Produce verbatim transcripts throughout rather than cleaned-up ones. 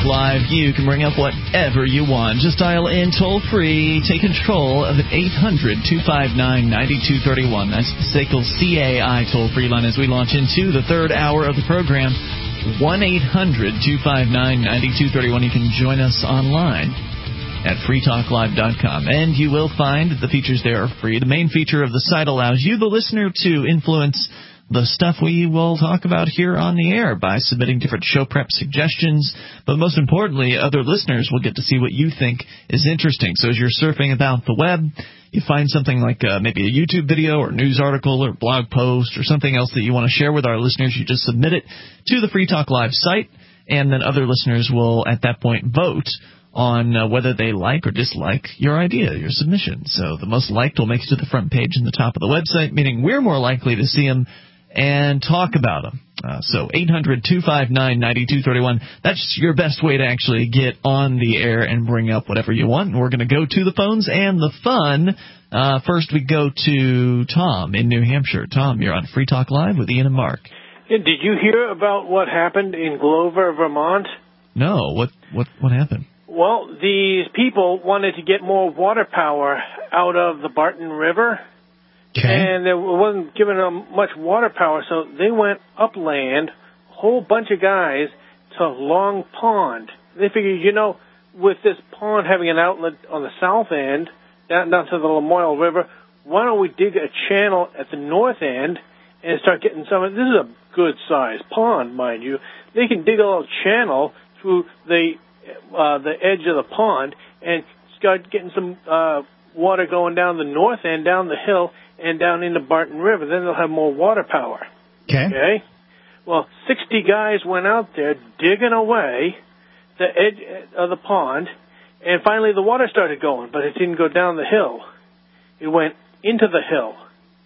Live, you can bring up whatever you want. Just dial in toll-free. Take control of the eight hundred two five nine nine two three one. That's the S A C L C A I toll-free line as we launch into the third hour of the program. one eight hundred two five nine nine two three one. You can join us online at free talk live dot com. And you will find the features there are free. The main feature of the site allows you, the listener, to influence the stuff we will talk about here on the air by submitting different show prep suggestions. But most importantly, other listeners will get to see what you think is interesting. So as you're surfing about the web, you find something like uh, maybe a YouTube video or news article or blog post or something else that you want to share with our listeners. You just submit it to the Free Talk Live site, and then other listeners will, at that point, vote on uh, whether they like or dislike your idea, your submission. So the most liked will make it to the front page in the top of the website, meaning we're more likely to see them and talk about them. Uh, so eight hundred two five nine nine two three one, that's your best way to actually get on the air and bring up whatever you want. And we're going to go to the phones and the fun. Uh, first we go to Tom in New Hampshire. Tom, you're on Free Talk Live with Ian and Mark. Yeah, did you hear about what happened in Glover, Vermont? No. What, what, what happened? Well, these people wanted to get more water power out of the Barton River. Okay. And there wasn't given them much water power, so they went upland, a whole bunch of guys, to Long Pond. They figured, you know, with this pond having an outlet on the south end, down, down to the Lamoille River, why don't we dig a channel at the north end and start getting some of this is a good-sized pond, mind you. They can dig a little channel through the uh, the edge of the pond and start getting some uh, water going down the north end, down the hill, and down into Barton River. Then they'll have more water power. Okay. Okay? Well, sixty guys went out there digging away the edge of the pond, and finally the water started going, but it didn't go down the hill. It went into the hill,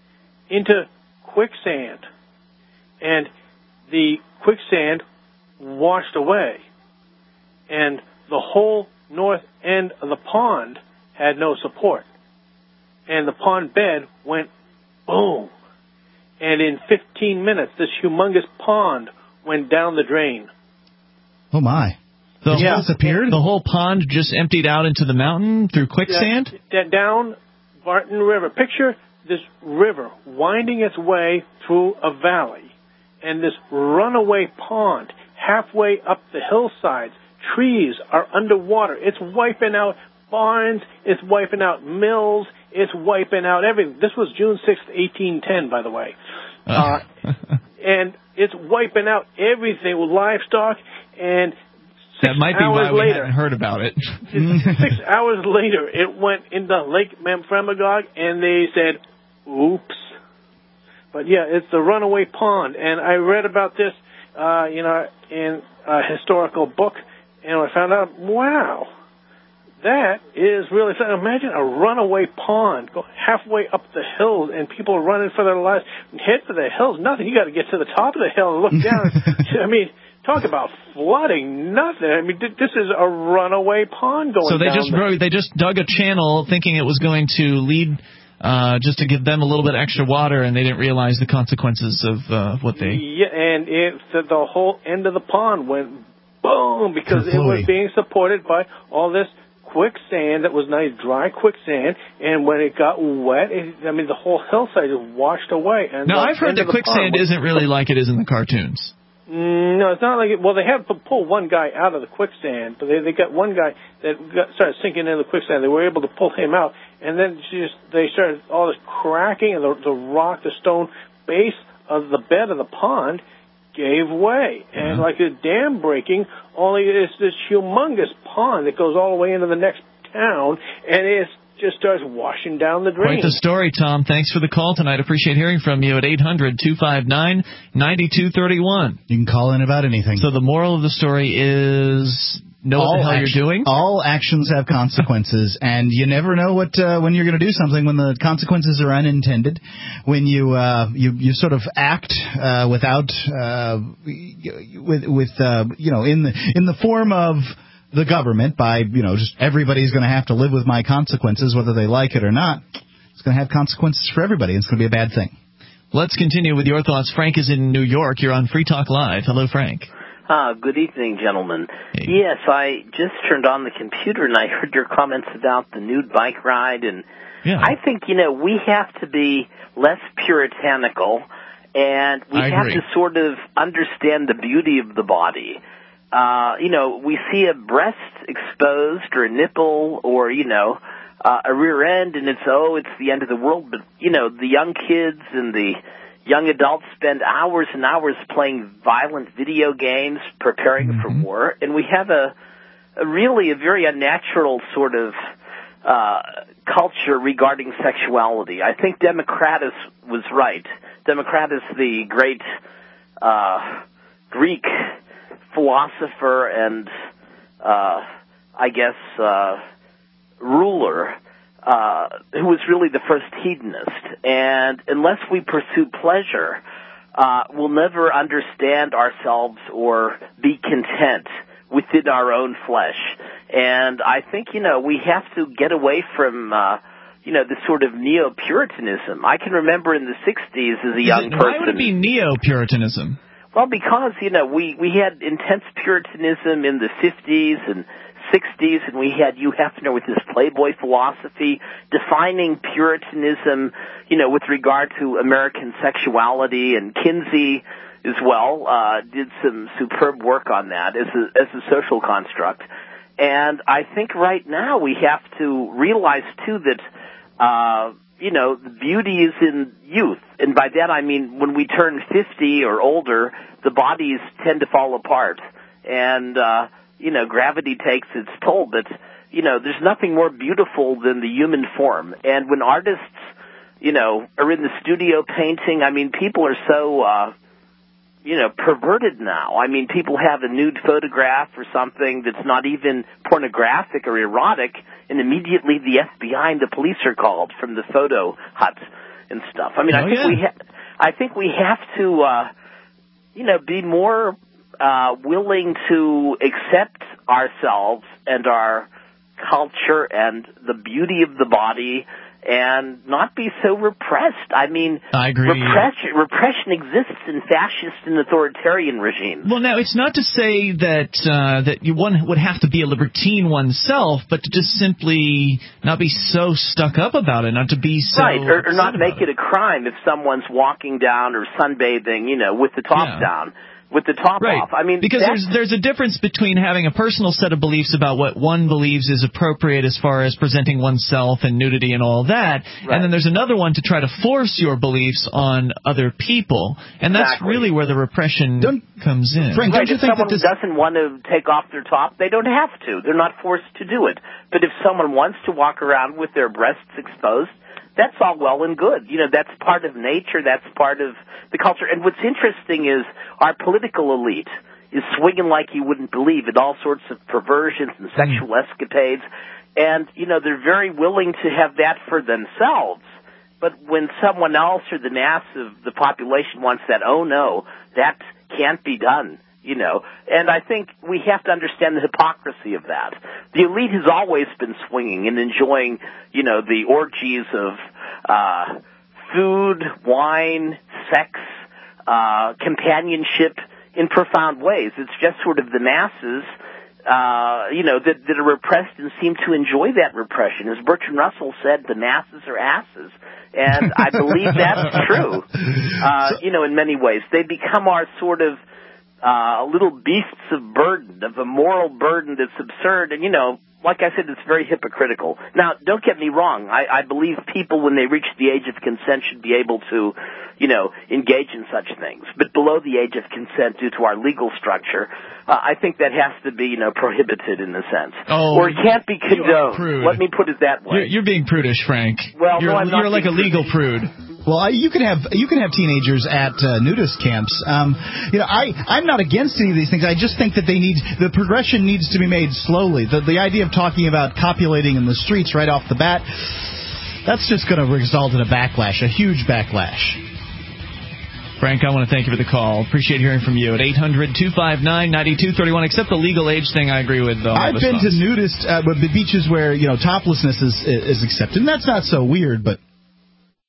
into quicksand, and the quicksand washed away, and the whole north end of the pond had no support. And the pond bed went boom. And in fifteen minutes, this humongous pond went down the drain. Oh, my. The yeah. whole, disappeared? The whole pond just emptied out into the mountain through quicksand? Yeah, down Barton River. Picture this river winding its way through a valley. And this runaway pond halfway up the hillsides. Trees are underwater. It's wiping out barns. It's wiping out mills. It's wiping out everything. This was June sixth, eighteen ten, by the way. Uh, and it's wiping out everything with livestock. And six that might be hours why we later, hadn't heard about it. six hours later, it went into Lake Memphremagog, and they said, oops. But, yeah, it's the runaway pond. And I read about this, uh, you know, in a historical book, and I found out, wow. That is really something. Imagine a runaway pond going halfway up the hills and people running for their lives. Head for the hills, nothing. You got to get to the top of the hill and look down. I mean, talk about flooding, nothing. I mean, this is a runaway pond going So they down just the... broke, they just dug a channel thinking it was going to lead uh, just to give them a little bit extra water, and they didn't realize the consequences of uh, what they... Yeah, and it, the, the whole end of the pond went boom because it was being supported by all this quicksand that was nice, dry quicksand, and when it got wet, it, I mean, the whole hillside just washed away. And now, I've heard that quicksand was, isn't really like it is in the cartoons. No, it's not like it. Well, they have to pull one guy out of the quicksand, but they they got one guy that got, started sinking into the quicksand. They were able to pull him out, and then just they started all this cracking, and the, the rock, the stone base of the bed of the pond gave way. And yeah. like a dam breaking, only it's this humongous pond that goes all the way into the next town, and it just starts washing down the drain. Quite the story, Tom. Thanks for the call tonight. Appreciate hearing from you at eight hundred two five nine nine two three one. You can call in about anything. So the moral of the story is know all what the hell action, you're doing. All actions have consequences, and you never know what uh, when you're going to do something when the consequences are unintended. When you uh, you you sort of act uh, without uh, with with uh, you know in the in the form of the government by you know just everybody's going to have to live with my consequences whether they like it or not. It's going to have consequences for everybody. And it's going to be a bad thing. Let's continue with your thoughts. Frank is in New York. You're on Free Talk Live. Hello, Frank. Uh, good evening, gentlemen. Hey. Yes, I just turned on the computer and I heard your comments about the nude bike ride, and yeah. I think, you know, we have to be less puritanical, and we I have agree. to sort of understand the beauty of the body. Uh, you know, we see a breast exposed or a nipple or, you know, uh, a rear end, and it's, oh, it's the end of the world, but, you know, the young kids and the young adults spend hours and hours playing violent video games, preparing mm-hmm. for war, and we have a, a really a very unnatural sort of uh, culture regarding sexuality. I think Democritus was right. Democritus, the great uh, Greek philosopher and, uh, I guess, uh, ruler, Uh, who was really the first hedonist. And unless we pursue pleasure, uh, we'll never understand ourselves or be content within our own flesh. And I think, you know, we have to get away from, uh, you know, this sort of neo-Puritanism. I can remember in the sixties as a young it, person. Why would it be neo-Puritanism? Well, because, you know, we, we had intense Puritanism in the fifties and sixties, and we had Hugh Hefner with his Playboy philosophy, defining Puritanism, you know, with regard to American sexuality, and Kinsey as well uh, did some superb work on that as a, as a social construct. And I think right now we have to realize, too, that, uh, you know, the beauty is in youth. And by that I mean when we turn fifty or older, the bodies tend to fall apart. And, uh, you know, gravity takes its toll, but, you know, there's nothing more beautiful than the human form. And when artists, you know, are in the studio painting, I mean, people are so, uh, you know, perverted now. I mean, people have a nude photograph or something that's not even pornographic or erotic, and immediately the F B I and the police are called from the photo huts and stuff. I mean, oh, I think yeah. we ha- I think we have to, uh, you know, be more Uh, willing to accept ourselves and our culture and the beauty of the body and not be so repressed. I mean, I agree. Repression, repression exists in fascist and authoritarian regimes. Well, now, it's not to say that uh, that you one would have to be a libertine oneself, but to just simply not be so stuck up about it, not to be so Right, or, or not make it. it a crime if someone's walking down or sunbathing, you know, with the top Yeah. down. With the top right. off. I mean, because there's there's a difference between having a personal set of beliefs about what one believes is appropriate as far as presenting oneself and nudity and all that, right. and then there's another one to try to force your beliefs on other people, and that's exactly. really where the repression don't, comes in. Frank, right, don't you if think someone that this... doesn't want to take off their top, they don't have to. They're not forced to do it. But if someone wants to walk around with their breasts exposed, that's all well and good. You know, that's part of nature. That's part of the culture. And what's interesting is our political elite is swinging like you wouldn't believe in all sorts of perversions and sexual mm. escapades. And, you know, they're very willing to have that for themselves. But when someone else or the mass of the population wants that, oh, no, that can't be done. You know, and I think we have to understand the hypocrisy of that. The elite has always been swinging and enjoying, you know, the orgies of uh, food, wine, sex, uh, companionship in profound ways. It's just sort of the masses, uh, you know, that, that are repressed and seem to enjoy that repression. As Bertrand Russell said, the masses are asses. And I believe that's true, uh, you know, in many ways. They become our sort of Uh, little beasts of burden, of a moral burden that's absurd. And, you know, like I said, it's very hypocritical. Now, don't get me wrong. I, I believe people, when they reach the age of consent, should be able to, you know, engage in such things. But below the age of consent, due to our legal structure, uh, I think that has to be, you know, prohibited in a sense. Oh, or it can't be condoned. Let me put it that way. You're, you're being prudish, Frank. Well, you're, no, I'm not you're like a legal prude. Well, I, you can have you can have teenagers at uh, nudist camps. Um, you know, I I'm not against any of these things. I just think that they need the progression needs to be made slowly. The the idea of talking about copulating in the streets right off the bat, that's just going to result in a backlash, a huge backlash. Frank, I want to thank you for the call. Appreciate hearing from you at eight hundred two five nine nine two three one. Except the legal age thing, I agree with. Though I've been to nudist uh, beaches where you know toplessness is is accepted, and that's not so weird, but.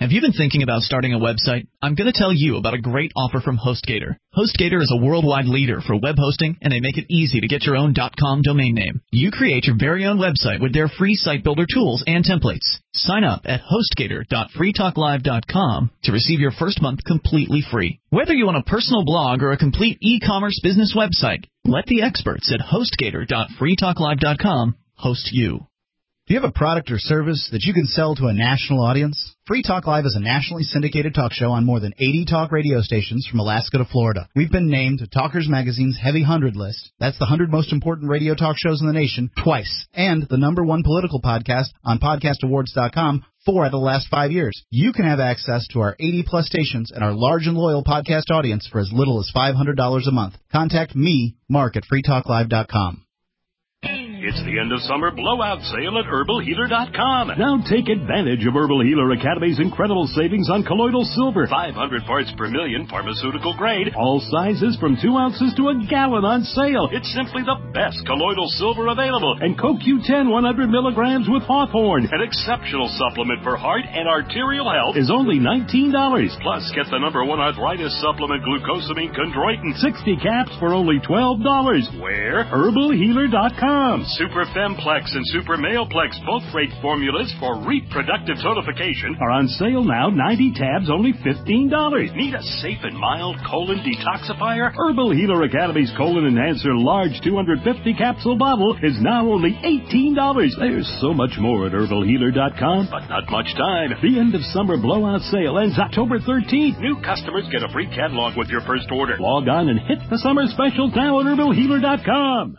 Have you been thinking about starting a website? I'm going to tell you about a great offer from HostGator. HostGator is a worldwide leader for web hosting, and they make it easy to get your own .com domain name. You create your very own website with their free site builder tools and templates. Sign up at HostGator dot free talk live dot com to receive your first month completely free. Whether you want a personal blog or a complete e-commerce business website, let the experts at HostGator dot free talk live dot com host you. Do you have a product or service that you can sell to a national audience? Free Talk Live is a nationally syndicated talk show on more than eighty talk radio stations from Alaska to Florida. We've been named to Talkers Magazine's Heavy one hundred list. That's the one hundred most important radio talk shows in the nation twice. And the number one political podcast on podcast awards dot com four out of the last five years. You can have access to our eighty-plus stations and our large and loyal podcast audience for as little as five hundred dollars a month. Contact me, Mark, at free talk live dot com. It's the end of summer blowout sale at herbal healer dot com. Now take advantage of Herbal Healer Academy's incredible savings on colloidal silver. five hundred parts per million, pharmaceutical grade. All sizes from two ounces to a gallon on sale. It's simply the best colloidal silver available. And Co Q ten one hundred milligrams with Hawthorne, an exceptional supplement for heart and arterial health, is only nineteen dollars. Plus, get the number one arthritis supplement, glucosamine chondroitin, sixty caps for only twelve dollars. Where? herbal healer dot com. Super Femplex and Super Maleplex, both great formulas for reproductive tonification, are on sale now. ninety tabs, only fifteen dollars. Need a safe and mild colon detoxifier? Herbal Healer Academy's Colon Enhancer large two hundred fifty capsule bottle is now only eighteen dollars. There's so much more at herbal healer dot com, but not much time. The end of summer blowout sale ends October thirteenth. New customers get a free catalog with your first order. Log on and hit the summer specials now at herbal healer dot com.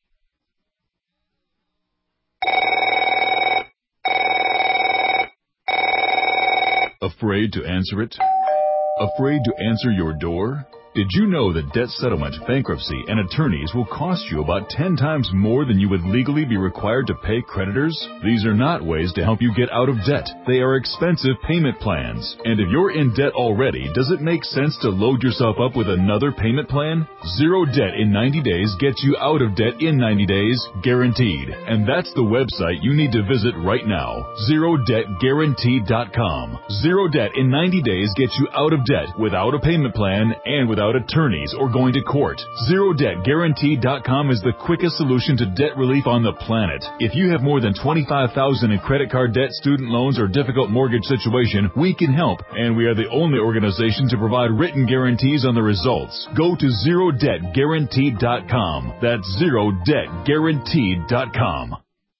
Afraid to answer it? Afraid to answer your door? Did you know that debt settlement, bankruptcy, and attorneys will cost you about ten times more than you would legally be required to pay creditors? These are not ways to help you get out of debt. They are expensive payment plans. And if you're in debt already, does it make sense to load yourself up with another payment plan? Zero Debt in ninety days gets you out of debt in ninety days, guaranteed. And that's the website you need to visit right now, zero debt guaranteed dot com. Zero Debt in ninety days gets you out of debt without a payment plan and without attorneys or going to court. zero debt guaranteed dot com is the quickest solution to debt relief on the planet. If you have more than twenty-five thousand dollars in credit card debt, student loans, or difficult mortgage situation, we can help, and we are the only organization to provide written guarantees on the results. Go to zero debt guaranteed dot com. That's zero debt guaranteed dot com.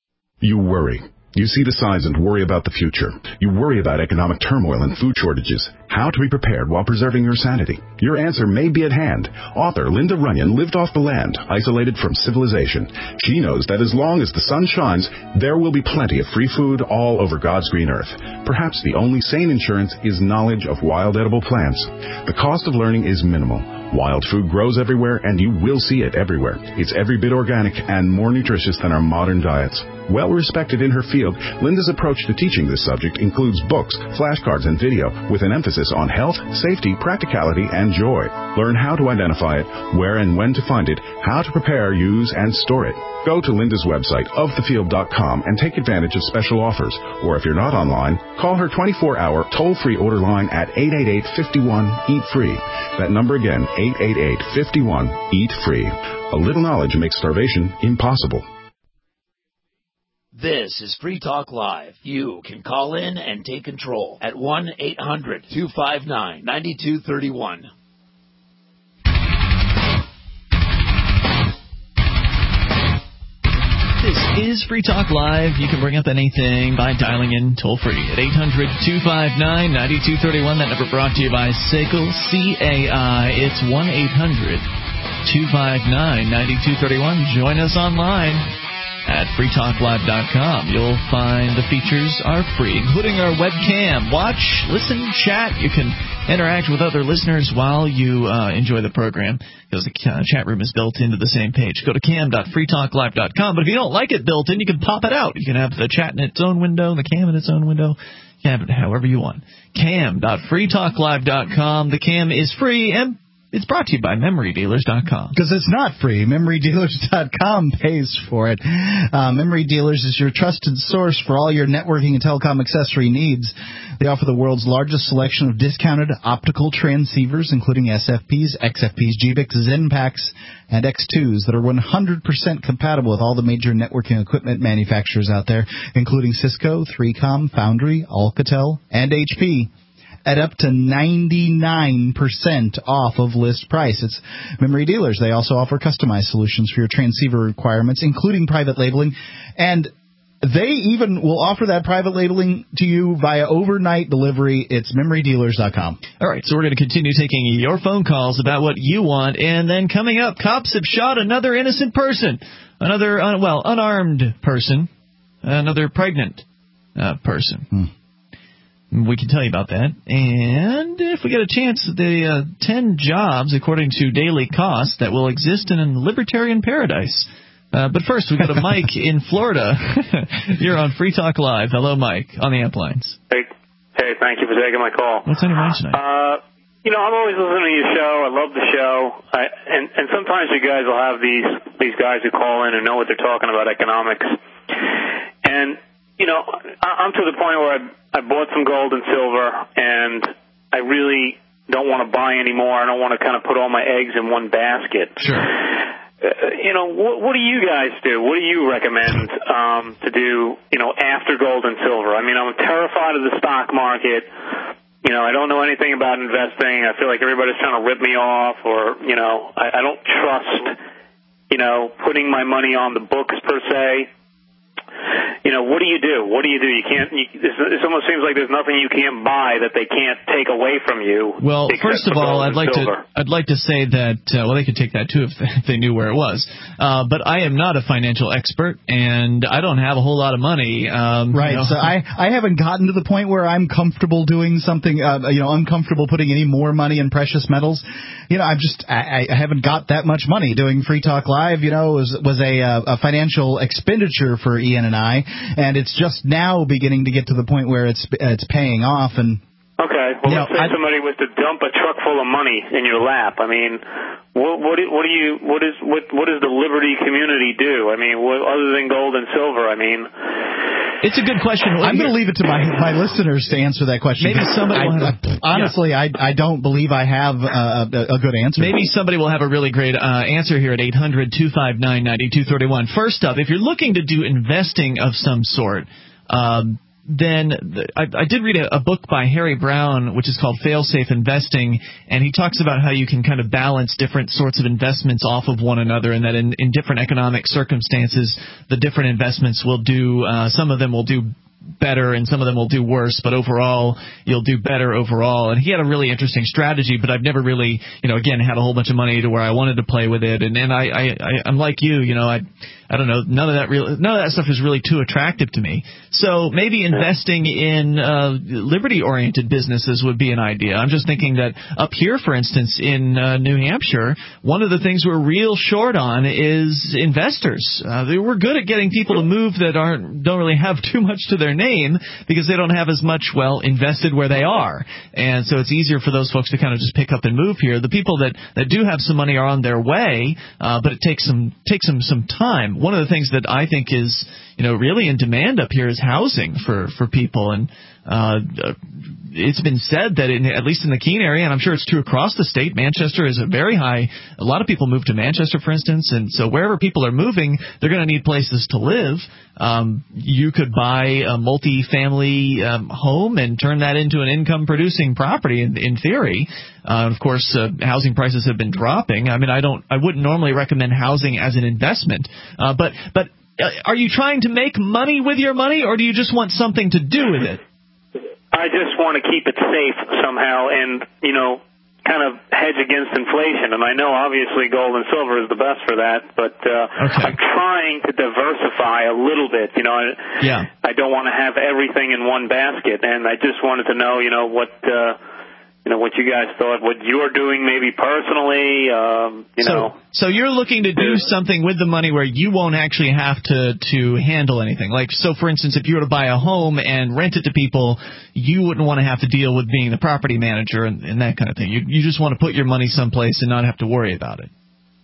You worry. You see the signs and worry about the future. You worry about economic turmoil and food shortages. How to be prepared while preserving your sanity. Your answer may be at hand. Author Linda Runyon lived off the land, isolated from civilization. She knows that as long as the sun shines, there will be plenty of free food all over God's green earth. Perhaps the only sane insurance is knowledge of wild edible plants. The cost of learning is minimal. Wild food grows everywhere, and you will see it everywhere. It's every bit organic and more nutritious than our modern diets. Well respected in her field, Linda's approach to teaching this subject includes books, flashcards, and video with an emphasis on health, safety, practicality, and joy. Learn how to identify it, where and when to find it, how to prepare, use, and store it. Go to Linda's website, of the field dot com, and take advantage of special offers. Or if you're not online, call her twenty-four hour toll-free order line at eight eight eight, five one, eat free. That number again, eight eight eight, five one, eat free. A little knowledge makes starvation impossible. This is Free Talk Live. You can call in and take control at one eight hundred, two five nine, nine two three one. This is Free Talk Live. You can bring up anything by dialing in toll-free at eight hundred, two five nine, nine two three one. That number brought to you by S A C L C A I. It's one eight hundred, two five nine, nine two three one. Join us online at free talk live dot com. You'll find the features are free, including our webcam. Watch, listen, chat. You can interact with other listeners while you uh, enjoy the program, because the uh, chat room is built into the same page. Go to cam dot free talk live dot com. But if you don't like it built in, you can pop it out. You can have the chat in its own window, the cam in its own window. You can have it however you want. cam dot free talk live dot com. The cam is free and It's brought to you by memory dealers dot com. Because it's not free. memory dealers dot com pays for it. Uh, Memory Dealers is your trusted source for all your networking and telecom accessory needs. They offer the world's largest selection of discounted optical transceivers, including S F Ps, X F Ps, G B I Cs, Zenpaks, and X twos that are one hundred percent compatible with all the major networking equipment manufacturers out there, including Cisco, three com, Foundry, Alcatel, and H P. At up to ninety-nine percent off of list price. It's Memory Dealers. They also offer customized solutions for your transceiver requirements, including private labeling. And they even will offer that private labeling to you via overnight delivery. It's memory dealers dot com. All right, so we're going to continue taking your phone calls about what you want. And then coming up, cops have shot another innocent person, another, uh, well, unarmed person, another pregnant uh, person. Hmm. We can tell you about that. And if we get a chance, the uh, ten jobs, according to Daily Cost, that will exist in a libertarian paradise. Uh, but first, we go to Mike in Florida. You're on Free Talk Live. Hello, Mike, on the amp lines. Hey, hey, thank you for taking my call. What's on your mind tonight? Uh, you know, I'm always listening to your show. I love the show. I, and, and sometimes you guys will have these, these guys who call in and know what they're talking about economics. And, you know, I'm to the point where I, I bought some gold and silver, and I really don't want to buy any more. I don't want to kind of put all my eggs in one basket. Sure. Uh, you know, what, what do you guys do? What do you recommend um, to do, you know, after gold and silver? I mean, I'm terrified of the stock market. You know, I don't know anything about investing. I feel like everybody's trying to rip me off, or, you know, I, I don't trust, you know, putting my money on the books per se. You know, what do you do? What do you do? You can't. You, it almost seems like there's nothing you can't buy that they can't take away from you. Well, first of all, I'd like silver. to I'd like to say that uh, well, they could take that too if they, if they knew where it was. Uh, but I am not a financial expert, and I don't have a whole lot of money. Um, right. You know. So I I haven't gotten to the point where I'm comfortable doing something. Uh, you know, I'm comfortable putting any more money in precious metals. You know, I'm just I, I haven't got that much money. Doing Free Talk Live, you know, was was a uh, a financial expenditure for Ian and I. And it's just now beginning to get to the point where it's it's paying off. And okay, well, you know, let's say I, somebody was to dump a truck full of money in your lap. I mean, what what do, what do you what is what what does the Liberty community do? I mean, what, other than gold and silver? I mean, it's a good question. I'm going to leave it to my my listeners to answer that question. Maybe somebody. I, will have, I, honestly, yeah. I I don't believe I have a, a good answer. Maybe somebody will have a really great uh, answer here at eight hundred two five nine nine two three one. First up, if you're looking to do investing of some sort, um, then the, I, I did read a, a book by Harry Brown, which is called Fail-Safe Investing, and he talks about how you can kind of balance different sorts of investments off of one another, and that in, in different economic circumstances, the different investments will do, uh, some of them will do better and some of them will do worse, but overall you'll do better overall. And he had a really interesting strategy, but I've never really, you know, again, had a whole bunch of money to where I wanted to play with it. And and I, I, I I'm like you, you know, I I don't know, none of that real none of that stuff is really too attractive to me. So maybe investing in uh, liberty-oriented businesses would be an idea. I'm just thinking that up here, for instance, in uh, New Hampshire, one of the things we're real short on is investors. Uh, they, we're good at getting people to move that aren't don't really have too much to their name because they don't have as much, well, invested where they are. And so it's easier for those folks to kind of just pick up and move here. The people that, that do have some money are on their way, uh, but it takes some takes them some time. One of the things that I think is, you know, really in demand up here is housing for, for people. And uh, it's been said that in, at least in the Keene area, and I'm sure it's true across the state, Manchester is a very high, a lot of people move to Manchester, for instance, and so wherever people are moving, they're going to need places to live. Um, you could buy a multi-family um, home and turn that into an income-producing property in, in theory. Uh, of course, uh, housing prices have been dropping. I mean, I don't, I wouldn't normally recommend housing as an investment, uh, but, but uh, are you trying to make money with your money, or do you just want something to do with it? I just want to keep it safe somehow and, you know, kind of hedge against inflation. And I know, obviously, gold and silver is the best for that, but uh, okay. I'm trying to diversify a little bit. You know, I, yeah. I don't want to have everything in one basket, and I just wanted to know, you know, what uh, you know, what you guys thought, what you're doing maybe personally, um, you so, know. So you're looking to do something with the money where you won't actually have to, to handle anything. Like, so for instance, if you were to buy a home and rent it to people, you wouldn't want to have to deal with being the property manager and, and that kind of thing. You, you just want to put your money someplace and not have to worry about it.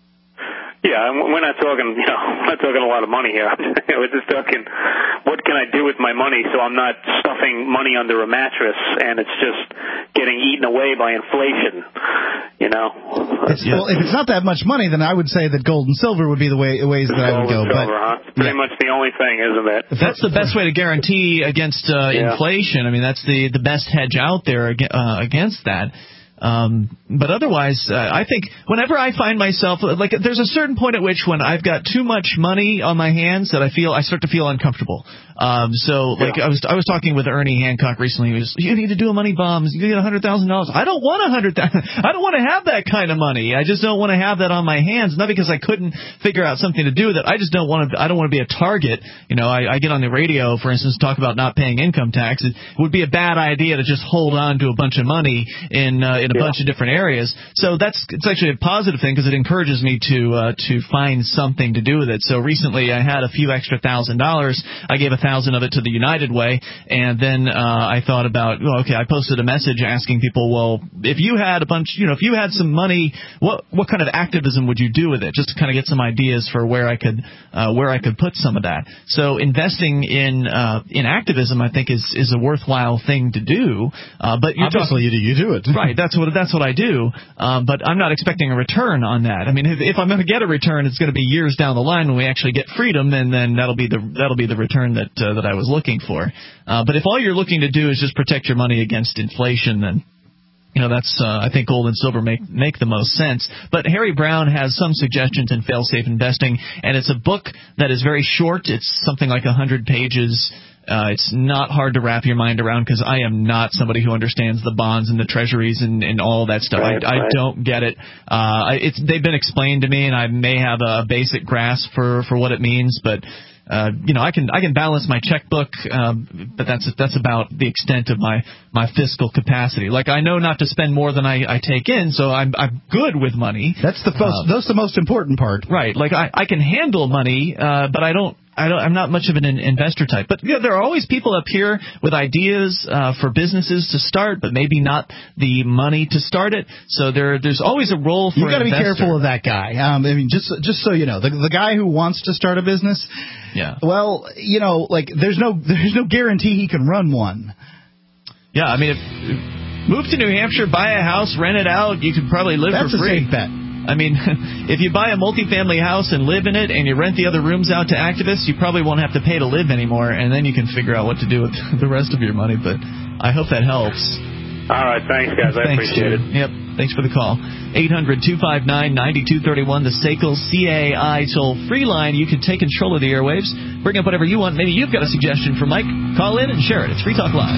Yeah, we're not talking, you know, we're not talking a lot of money here. We're just talking, what can I do with my money so I'm not stuffing money under a mattress and it's just getting eaten away by inflation, you know? It's, well, if it's not that much money, then I would say that gold and silver would be the way, ways that I would go. Gold and silver, but, huh? It's pretty yeah. much the only thing, isn't it? That's the best way to guarantee against uh, yeah. inflation. I mean, that's the, the best hedge out there uh, against that. Um, but otherwise, uh, I think whenever I find myself, like, there's a certain point at which when I've got too much money on my hands that I feel, I start to feel uncomfortable. Um, so, like, yeah. I was I was talking with Ernie Hancock recently. He was, you need to do a money bomb. You get one hundred thousand dollars. I don't want one hundred thousand dollars. I don't want to have that kind of money. I just don't want to have that on my hands. Not because I couldn't figure out something to do with it. I just don't want to, I don't want to be a target. You know, I, I get on the radio, for instance, talk about not paying income tax. It would be a bad idea to just hold on to a bunch of money in, uh, in a yeah. bunch of different areas. So that's, it's actually a positive thing because it encourages me to, uh, to find something to do with it. So recently I had a few extra thousand dollars. I gave a thousand of it to the United Way, and then uh, I thought about, well, okay, I posted a message asking people, well, if you had a bunch, you know, if you had some money, what what kind of activism would you do with it? Just to kind of get some ideas for where I could uh, where I could put some of that. So investing in uh, in activism, I think, is is a worthwhile thing to do. Uh, but you're obviously talking, you do you do it right. That's what that's what I do. Um, but I'm not expecting a return on that. I mean, if, if I'm going to get a return, it's going to be years down the line when we actually get freedom, and then that'll be the that'll be the return that uh, that I was looking for. Uh, but if all you're looking to do is just protect your money against inflation, then you know that's uh, I think gold and silver make make the most sense. But Harry Brown has some suggestions in Fail-Safe Investing, and it's a book that is very short. It's something like one hundred pages. Uh, it's not hard to wrap your mind around because I am not somebody who understands the bonds and the treasuries and, and all that stuff. Right, I, I right. don't get it. Uh, it's they've been explained to me, and I may have a basic grasp for, for what it means, but Uh, you know, I can I can balance my checkbook, um, but that's that's about the extent of my, my fiscal capacity. Like, I know not to spend more than I, I take in, so I'm I'm good with money. That's the most uh, that's the most important part, right? Like, I, I can handle money, uh, but I don't. I don't, I'm not much of an investor type. But you know, there are always people up here with ideas uh, for businesses to start, but maybe not the money to start it. So there, there's always a role for. You got to be careful of that guy. Um, I mean, just just so you know, the the guy who wants to start a business. Yeah. Well, you know, like there's no there's no guarantee he can run one. Yeah, I mean, if, if move to New Hampshire, buy a house, rent it out. You could probably live That's for free. That's a safe bet. I mean, if you buy a multifamily house and live in it and you rent the other rooms out to activists, you probably won't have to pay to live anymore, and then you can figure out what to do with the rest of your money. But I hope that helps. All right. Thanks, guys. I thanks, appreciate Jude. it. Yep. Thanks for the call. eight hundred two five nine nine two three one, the S A C L C A I toll-free line. You can take control of the airwaves. Bring up whatever you want. Maybe you've got a suggestion for Mike. Call in and share it. It's Free Talk Live.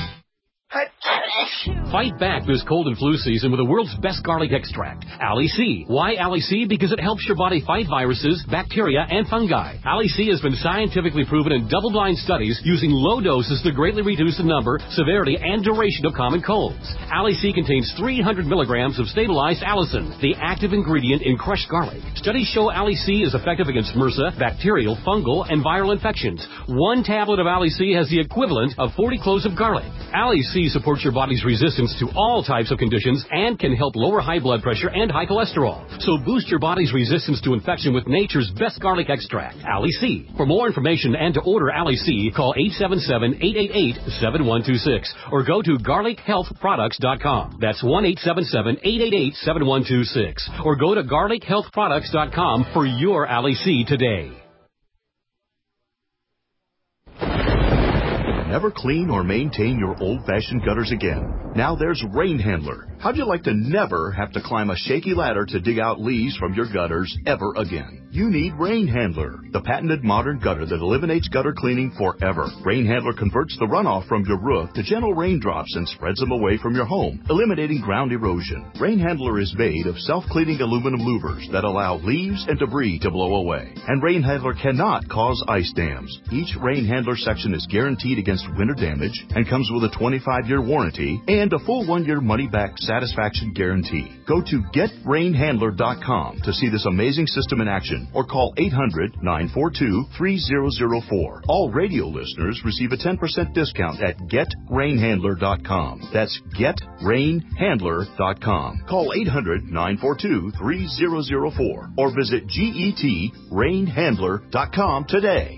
Fight back this cold and flu season with the world's best garlic extract, Ali C. Why Ali C? Because it helps your body fight viruses, bacteria, and fungi. Ali C has been scientifically proven in double-blind studies using low doses to greatly reduce the number, severity, and duration of common colds. Ali C contains three hundred milligrams of stabilized allicin, the active ingredient in crushed garlic. Studies show Ali C is effective against MRSA, bacterial, fungal, and viral infections. One tablet of Ali C has the equivalent of forty cloves of garlic. Ali C supports your body's resistance to all types of conditions and can help lower high blood pressure and high cholesterol. So boost your body's resistance to infection with nature's best garlic extract, Ali C. For more information and to order Ali C, call eight seven seven, eight eight eight, seven one two six or go to garlic health products dot com. That's one eight seven seven, eight eight eight, seven one two six or go to garlic health products dot com for your Ali C today. Never clean or maintain your old-fashioned gutters again. Now there's Rain Handler. How'd you like to never have to climb a shaky ladder to dig out leaves from your gutters ever again? You need Rain Handler, the patented modern gutter that eliminates gutter cleaning forever. Rain Handler converts the runoff from your roof to gentle raindrops and spreads them away from your home, eliminating ground erosion. Rain Handler is made of self-cleaning aluminum louvers that allow leaves and debris to blow away. And Rain Handler cannot cause ice dams. Each Rain Handler section is guaranteed against against winter damage and comes with a twenty-five year warranty and a full one year money-back satisfaction guarantee. Go to get rain handler dot com to see this amazing system in action or call eight hundred, nine four two, three zero zero four. All radio listeners receive a ten percent discount at get rain handler dot com. That's get rain handler dot com. Call eight hundred, nine four two, three zero zero four or visit get rain handler dot com today.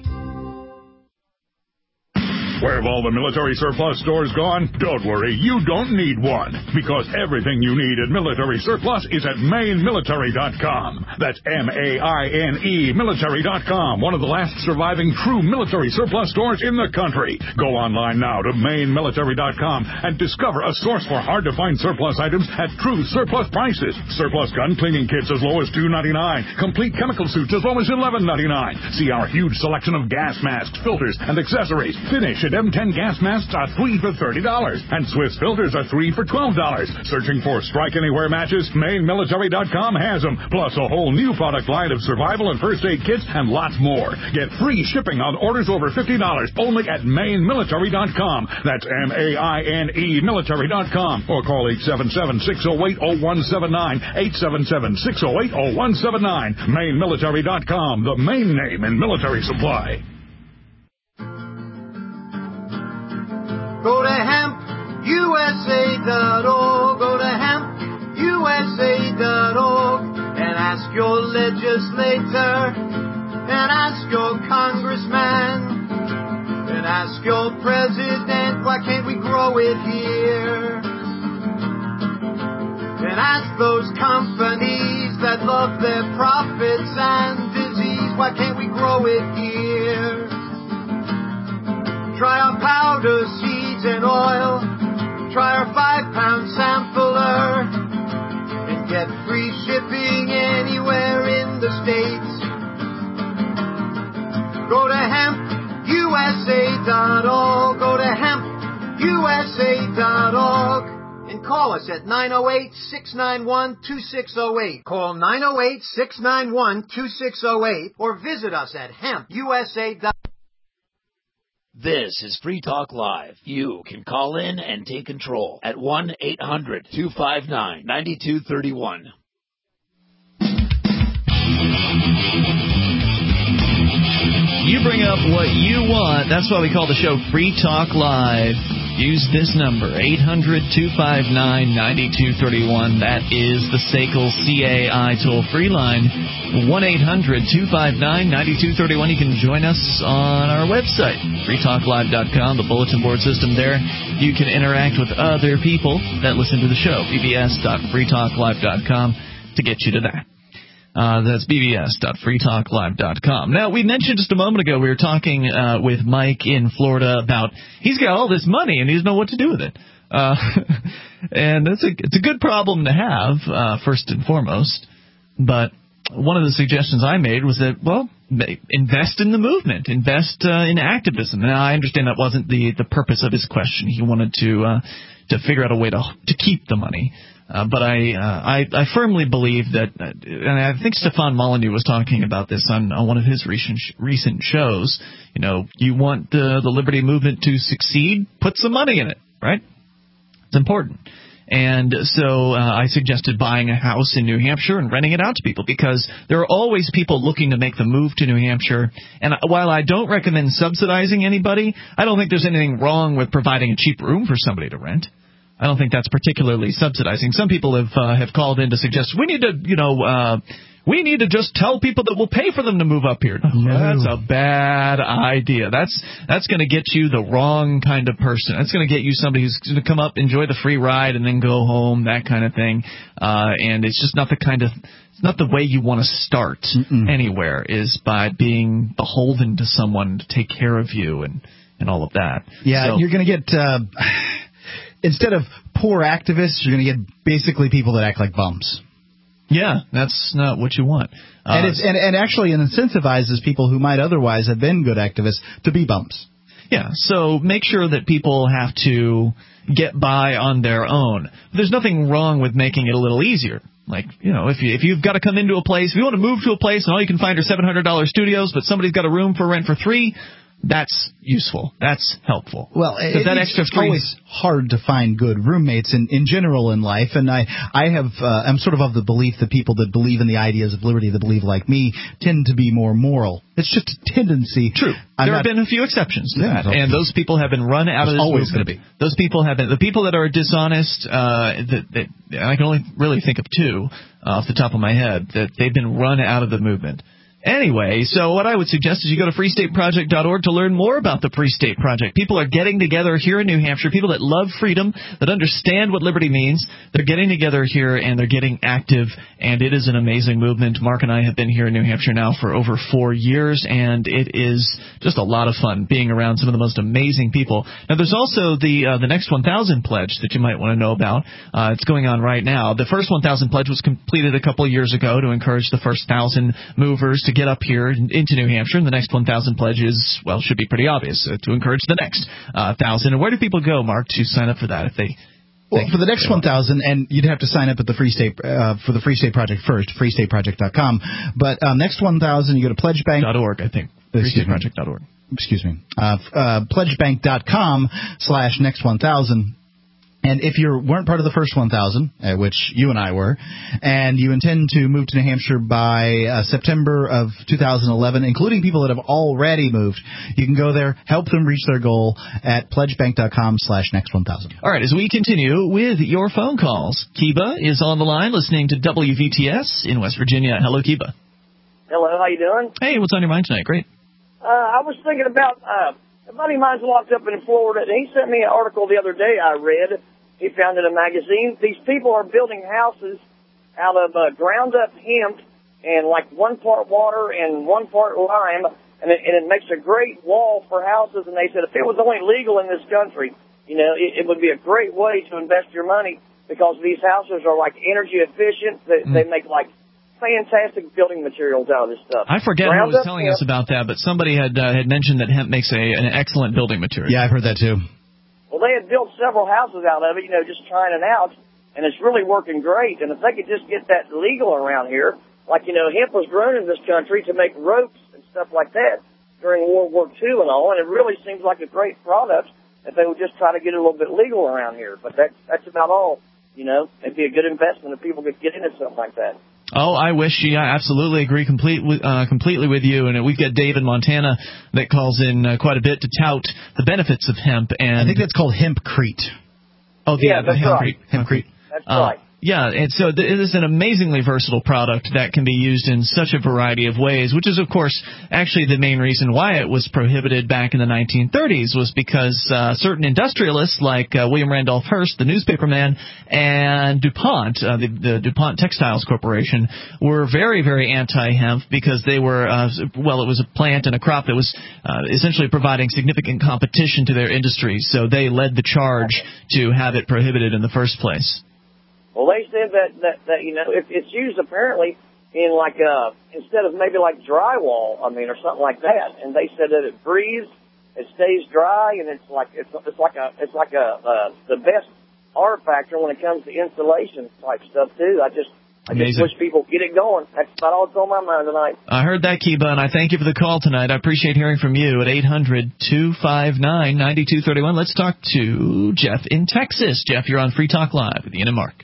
Where have all the military surplus stores gone? Don't worry, you don't need one, because everything you need at Military Surplus is at Maine Military dot com. That's M A I N E Military dot com, one of the last surviving true military surplus stores in the country. Go online now to Maine Military dot com and discover a source for hard-to-find surplus items at true surplus prices. Surplus gun cleaning kits as low as two ninety-nine, complete chemical suits as low as eleven ninety-nine. See our huge selection of gas masks, filters, and accessories. Finish M ten gas masks are three for thirty dollars, and Swiss filters are three for twelve dollars. Searching for Strike Anywhere matches? Maine Military dot com has them, plus a whole new product line of survival and first aid kits and lots more. Get free shipping on orders over fifty dollars only at Maine Military dot com. That's M A I N E Military dot com, or call eight seven seven, six oh eight, oh one seven nine, eight seven seven, six oh eight, oh one seven nine. Maine Military dot com, the main name in military supply. Go to hemp U S A dot org, go to hemp U S A dot org, and ask your legislator, and ask your congressman, and ask your president, why can't we grow it here? And ask those companies that love their profits and disease, why can't we grow it here? Try our powder, seeds, and oil. Try our five-pound sampler. And get free shipping anywhere in the States. Go to hemp U S A dot org. Go to hemp U S A dot org. And call us at nine oh eight, six nine one, two six oh eight. Call nine oh eight, six nine one, two six oh eight or visit us at hemp U S A dot org. This is Free Talk Live. You can call in and take control at one eight hundred, two five nine, nine two three one. You bring up what you want. That's why we call the show Free Talk Live. Use this number, eight hundred, two five nine, nine two three one. That is the S A C L C A I toll-free line, one eight hundred, two five nine, nine two three one. You can join us on our website, free talk live dot com, the bulletin board system there. You can interact with other people that listen to the show, b b s dot free talk live dot com to get you to that. Uh, that's b b s dot free talk live dot com. Now, we mentioned just a moment ago, we were talking uh, with Mike in Florida about he's got all this money and he doesn't know what to do with it. Uh, and it's a, it's a good problem to have, uh, first and foremost. But one of the suggestions I made was that, well, invest in the movement, invest uh, in activism. Now, I understand that wasn't the, the purpose of his question. He wanted to uh, to figure out a way to to keep the money. Uh, but I, uh, I I firmly believe that, uh, and I think Stefan Molyneux was talking about this on, on one of his recent recent shows. You know, you want the the liberty movement to succeed, put some money in it, right? It's important. And so uh, I suggested buying a house in New Hampshire and renting it out to people, because there are always people looking to make the move to New Hampshire. And while I don't recommend subsidizing anybody, I don't think there's anything wrong with providing a cheap room for somebody to rent. I don't think that's particularly subsidizing. Some people have uh, have called in to suggest we need to, you know, uh, we need to just tell people that we'll pay for them to move up here. No. That's a bad idea. That's that's going to get you the wrong kind of person. That's going to get you somebody who's going to come up, enjoy the free ride, and then go home, that kind of thing. Uh, and it's just not the kind of it's not the way you want to start Mm-mm. anywhere, is by being beholden to someone to take care of you and, and all of that. Yeah, so, you're going to get. Uh, Instead of poor activists, you're going to get basically people that act like bums. Yeah, that's not what you want. Uh, and, it's, and, and actually it incentivizes people who might otherwise have been good activists to be bums. Yeah, so make sure that people have to get by on their own. There's nothing wrong with making it a little easier. Like, you know, if, you, if you've got to come into a place, if you want to move to a place and all you can find are seven hundred dollars studios, but somebody's got a room for rent for three, That's useful. That's helpful. Well, it, that it's, extra it's free... always hard to find good roommates in, in general in life, and I I have uh, I'm sort of of the belief that people that believe in the ideas of liberty, that believe like me, tend to be more moral. It's just a tendency. True. I'm there not, have been a few exceptions to yeah, that, and those people have been run out of this always movement. Gonna be. Those people have been the people that are dishonest. Uh, that, that I can only really think of two uh, off the top of my head that they've been run out of the movement. Anyway, so what I would suggest is you go to free state project dot org to learn more about the Free State Project. People are getting together here in New Hampshire, people that love freedom, that understand what liberty means. They're getting together here, and they're getting active, and it is an amazing movement. Mark and I have been here in New Hampshire now for over four years, and it is just a lot of fun being around some of the most amazing people. Now, there's also the uh, the Next one thousand pledge that you might want to know about. Uh, it's going on right now. The first one thousand pledge was completed a couple of years ago to encourage the first one thousand movers to get up here into New Hampshire, and the Next one thousand pledge is, well, should be pretty obvious, uh, to encourage the next uh, one thousand. And where do people go, Mark, to sign up for that if they... Well, for the next one thousand, and you'd have to sign up at the Free State uh, for the Free State Project first, free state project dot com. But um, next one thousand, you go to pledge bank dot org, I think. free state project dot org. Excuse me. Uh, uh, pledge bank dot com slash next one thousand. And if you weren't part of the first one thousand, uh, which you and I were, and you intend to move to New Hampshire by uh, September of two thousand eleven, including people that have already moved, you can go there, help them reach their goal at pledge bank dot com slash next one thousand. All right, as we continue with your phone calls, Kiba is on the line listening to W V T S in West Virginia. Hello, Kiba. Hello, how you doing? Hey, what's on your mind tonight? Great. Uh, I was thinking about... Uh, A buddy of mine's locked up in Florida, and he sent me an article the other day I read. He found in a magazine. These people are building houses out of uh, ground-up hemp and, like, one part water and one part lime, and it, and it makes a great wall for houses. And they said if it was only legal in this country, you know, it, it would be a great way to invest your money because these houses are, like, energy efficient. They, mm. they make, like, fantastic building materials out of this stuff. I forget Ground who was telling hemp. us about that, but somebody had uh, had mentioned that hemp makes a an excellent building material. Yeah, I've heard that too. Well, they had built several houses out of it, you know, just trying it out, and it's really working great. And if they could just get that legal around here, like, you know, hemp was grown in this country to make ropes and stuff like that during World War Two and all, and it really seems like a great product if they would just try to get it a little bit legal around here. But that, that's about all, you know. It'd be a good investment if people could get into something like that. Oh, I wish. Yeah, I absolutely agree complete, uh, completely with you. And we've got Dave in Montana that calls in uh, quite a bit to tout the benefits of hemp. And I think that's called hempcrete. Oh, the, yeah, the that's hempcrete. right. Hempcrete. That's uh, right. Yeah, and so th- it is an amazingly versatile product that can be used in such a variety of ways, which is, of course, actually the main reason why it was prohibited back in the nineteen thirties was because uh, certain industrialists like uh, William Randolph Hearst, the newspaperman, and DuPont, uh, the, the DuPont Textiles Corporation, were very, very anti-hemp because they were, uh, well, it was a plant and a crop that was uh, essentially providing significant competition to their industry, so they led the charge to have it prohibited in the first place. Well, they said that, that, that you know, if it's used apparently in like, uh, instead of maybe like drywall, I mean, or something like that. And they said that it breathes, it stays dry, and it's like, it's, it's like a, it's like a, uh, the best R factor when it comes to insulation type stuff too. I just, I just wish people get it going. That's about all that's on my mind tonight. I heard that, Kiba, and I thank you for the call tonight. I appreciate hearing from you at eight hundred two five nine nine two three one. Let's talk to Jeff in Texas. Jeff, you're on Free Talk Live with Ian and Mark.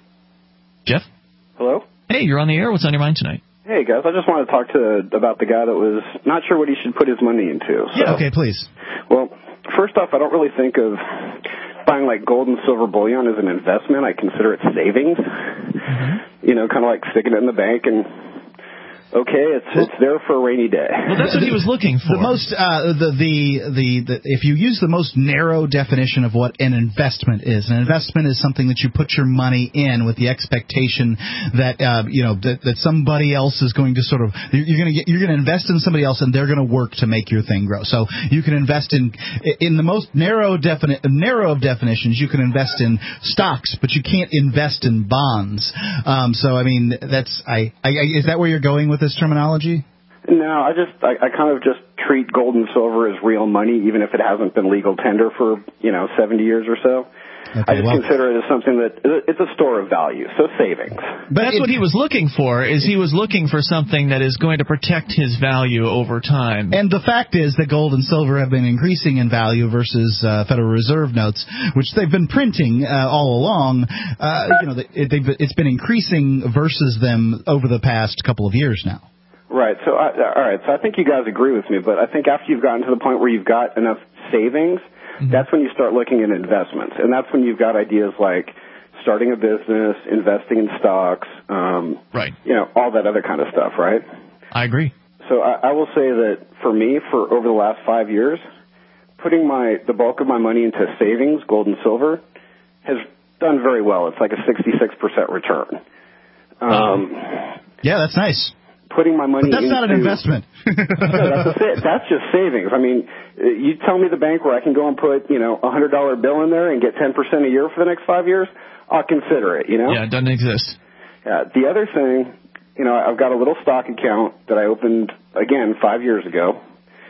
Jeff? Hello? Hey, you're on the air. What's on your mind tonight? Hey, guys. I just want to talk to about the guy that was not sure what he should put his money into. So. Yeah, okay, please. Well, first off, I don't really think of buying, like, gold and silver bullion as an investment. I consider it savings. Mm-hmm. You know, kind of like sticking it in the bank and... Okay, it's it's there for a rainy day. Well, that's what he was looking for. The most, uh, the, the the the if you use the most narrow definition of what an investment is, an investment is something that you put your money in with the expectation that uh, you know that, that somebody else is going to sort of you're going to get you're going to invest in somebody else and they're going to work to make your thing grow. So you can invest in in the most narrow defini- narrow of definitions. You can invest in stocks, but you can't invest in bonds. Um, so I mean, that's I, I is that where you're going with this terminology? No, I just I, I kind of just treat gold and silver as real money, even if it hasn't been legal tender for you know seventy years or so. Okay, I just well, consider it as something that it's a store of value, so savings. But that's what he was looking for, is he was looking for something that is going to protect his value over time. And the fact is that gold and silver have been increasing in value versus uh, Federal Reserve notes, which they've been printing uh, all along. Uh, you know, it, they've, it's been increasing versus them over the past couple of years now. Right. So, I, all right. So I think you guys agree with me, but I think after you've gotten to the point where you've got enough savings, mm-hmm. that's when you start looking at investments, and that's when you've got ideas like starting a business, investing in stocks, um, right? You know, all that other kind of stuff, right? I agree. So I, I will say that for me, for over the last five years, putting my the bulk of my money into savings, gold and silver, has done very well. It's like a sixty-six percent return. Um, yeah, that's nice. Putting my money but that's into, not an investment. no, that's, a, that's just savings. I mean, you tell me the bank where I can go and put, you know, a hundred dollar bill in there and get ten percent a year for the next five years, I'll consider it. You know? Yeah, it doesn't exist. Yeah. The other thing, you know, I've got a little stock account that I opened again five years ago,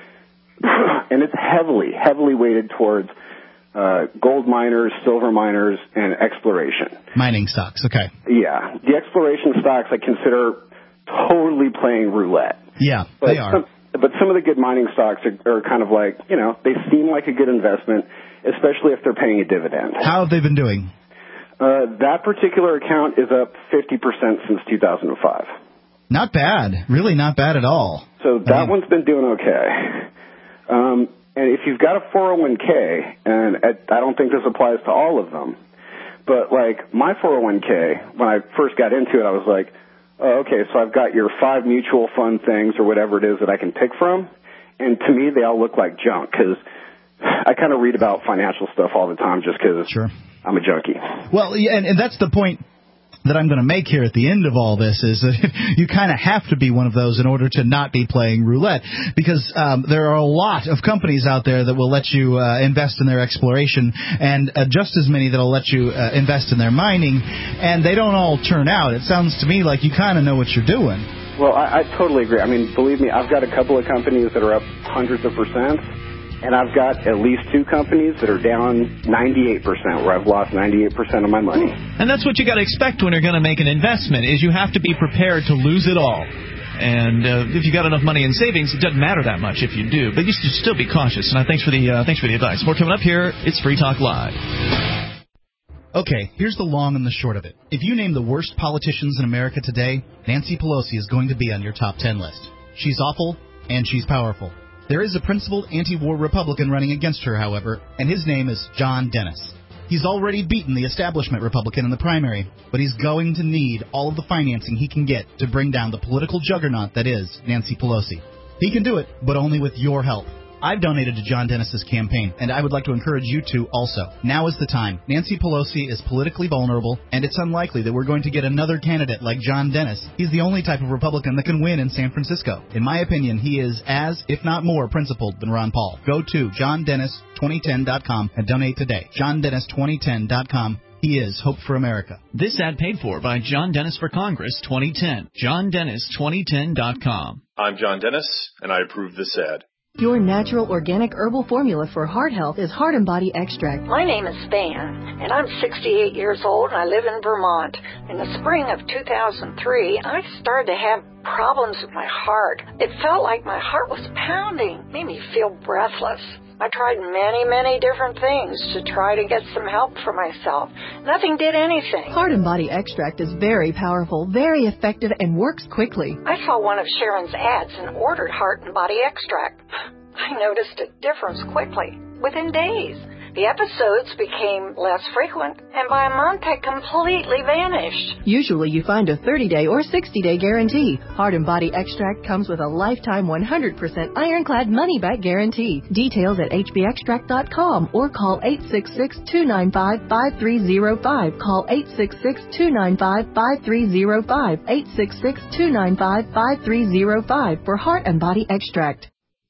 and it's heavily, heavily weighted towards uh, gold miners, silver miners, and exploration. Mining stocks. Okay. Yeah, the exploration stocks I consider totally playing roulette. Yeah, but they are. Some, but some of the good mining stocks are, are kind of like, you know, they seem like a good investment, especially if they're paying a dividend. How have they been doing? Uh, that particular account is up fifty percent since two thousand five. Not bad. Really not bad at all. So that I mean, one's been doing okay. Um, and if you've got a four oh one k, and I don't think this applies to all of them, but like my four oh one k, when I first got into it, I was like, oh, okay, so I've got your five mutual fund things or whatever it is that I can pick from, and to me they all look like junk because I kind of read about financial stuff all the time just because sure. I'm a junkie. Well, yeah, and, and that's the point that I'm going to make here at the end of all this is that you kind of have to be one of those in order to not be playing roulette, because um, there are a lot of companies out there that will let you uh, invest in their exploration, and uh, just as many that will let you uh, invest in their mining, and they don't all turn out. It sounds to me like you kind of know what you're doing. Well, I, I totally agree. I mean, believe me, I've got a couple of companies that are up hundreds of percent, and I've got at least two companies that are down ninety-eight percent, where I've lost ninety-eight percent of my money. And that's what you got to expect when you're going to make an investment, is you have to be prepared to lose it all. And uh, if you got enough money in savings, it doesn't matter that much if you do. But you should still be cautious. And I thanks for the uh, thanks for the advice. More coming up here. It's Free Talk Live. Okay, here's the long and the short of it. If you name the worst politicians in America today, Nancy Pelosi is going to be on your top ten list. She's awful, and she's powerful. There is a principled anti-war Republican running against her, however, and his name is John Dennis. He's already beaten the establishment Republican in the primary, but he's going to need all of the financing he can get to bring down the political juggernaut that is Nancy Pelosi. He can do it, but only with your help. I've donated to John Dennis's campaign, and I would like to encourage you to also. Now is the time. Nancy Pelosi is politically vulnerable, and it's unlikely that we're going to get another candidate like John Dennis. He's the only type of Republican that can win in San Francisco. In my opinion, he is as, if not more, principled than Ron Paul. Go to john dennis twenty ten dot com and donate today. john dennis twenty ten dot com. He is Hope for America. This ad paid for by John Dennis for Congress twenty ten. john dennis twenty ten dot com. I'm John Dennis, and I approve this ad. Your natural organic herbal formula for heart health is Heart and Body Extract. My name is Span, and I'm sixty-eight years old, and I live in Vermont. In the spring of two thousand three, I started to have problems with my heart. It felt like my heart was pounding, made me feel breathless. I tried many, many different things to try to get some help for myself. Nothing did anything. Heart and Body Extract is very powerful, very effective, and works quickly. I saw one of Sharon's ads and ordered Heart and Body Extract. I noticed a difference quickly, within days. The episodes became less frequent, and by a month had completely vanished. Usually you find a thirty-day or sixty-day guarantee. Heart and Body Extract comes with a lifetime one hundred percent ironclad money-back guarantee. Details at h b extract dot com or call eight six six, two nine five, five three zero five. Call eight six six, two nine five, five three zero five. eight six six, two nine five, five three zero five for Heart and Body Extract.